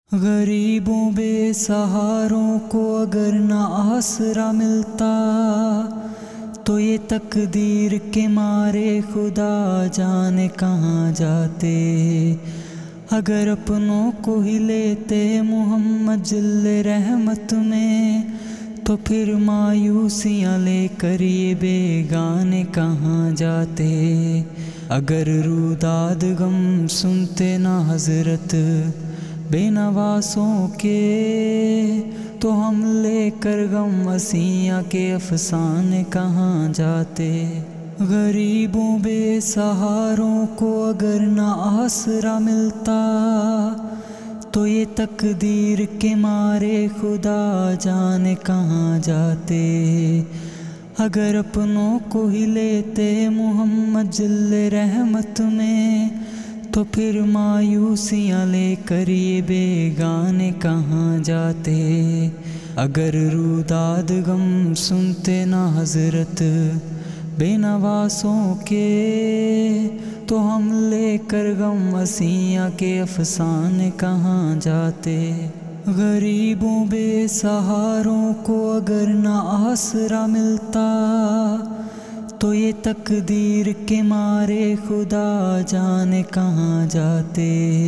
غریبوں بے سہاروں کو اگر نہ آسرا ملتا تو یہ تقدیر کے مارے خدا جانے کہاں جاتے۔ اگر اپنوں کو ہی لیتے محمد جل رحمت میں تو پھر مایوسیاں لے کر یہ بیگانے کہاں جاتے۔ اگر روداد غم سنتے نہ حضرت بے نواسوں کے تو ہم لے کر غم اسیاں کے افسانے کہاں جاتے۔ غریبوں بے سہاروں کو اگر نہ آسرا ملتا تو یہ تقدیر کے مارے خدا جانے کہاں جاتے۔ اگر اپنوں کو ہی لیتے محمد جل رحمت میں تو پھر مایوسیاں لے کر یہ بیگانے کہاں جاتے۔ اگر روداد غم سنتے نہ حضرت بے نواسوں کے تو ہم لے کر غم اسیاں کے افسانے کہاں جاتے۔ غریبوں بے سہاروں کو اگر نہ آسرا ملتا تو یہ تقدیر کے مارے خدا جانے کہاں جاتے۔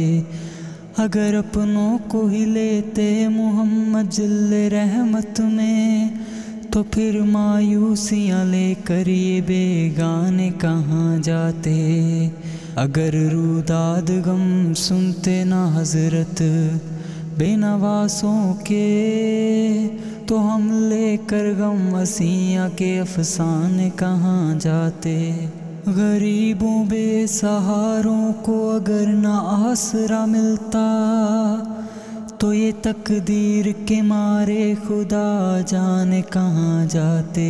اگر اپنوں کو ہی لیتے محمد جل رحمت میں تو پھر مایوسیاں لے کر یہ بیگانے کہاں جاتے۔ اگر روداد غم سنتے نہ حضرت بے نواسوں کے تو ہم لے کر غم اسیاں کے افسانے کہاں جاتے۔ غریبوں بے سہاروں کو اگر نہ آسرا ملتا تو یہ تقدیر کے مارے خدا جانے کہاں جاتے۔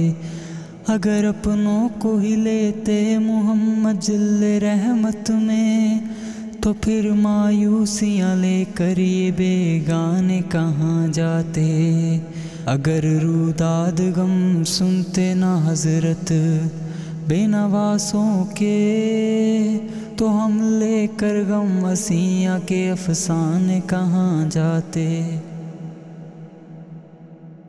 اگر اپنوں کو ہی لیتے محمد جل رحمت میں تو پھر مایوسیاں لے کر یہ بیگانے کہاں جاتے۔ اگر روداد غم سنتے نہ حضرت بے نواسوں کے تو ہم لے کر غم اسیاں کے افسانے کہاں جاتے۔